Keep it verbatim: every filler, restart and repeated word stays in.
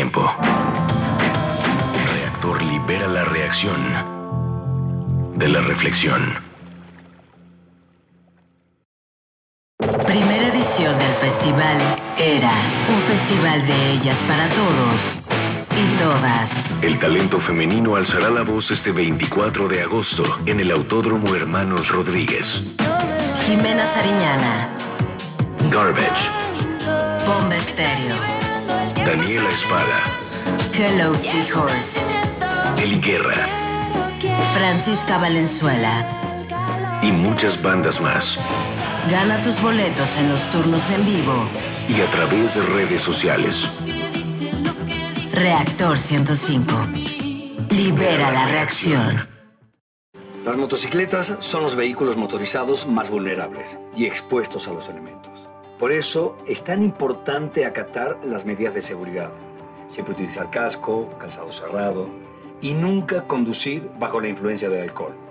tiempo. Reactor libera la reacción de la reflexión. Primera edición del festival era un festival de ellas para todos y todas. El talento femenino alzará la voz este veinticuatro de agosto en el Autódromo Hermanos Rodríguez. Jimena Sariñana, Garbage, Bomba Estéreo, Daniela Espada, Hello Seahorse, Eli Guerra Francisca Valenzuela y muchas bandas más. Gana tus boletos en los turnos en vivo Y a través de redes sociales. Reactor ciento cinco. Libera la reacción. Las motocicletas son los vehículos motorizados más vulnerables y expuestos a los elementos. Por eso es tan importante acatar las medidas de seguridad. Siempre utilizar casco, calzado cerrado y nunca conducir bajo la influencia del alcohol.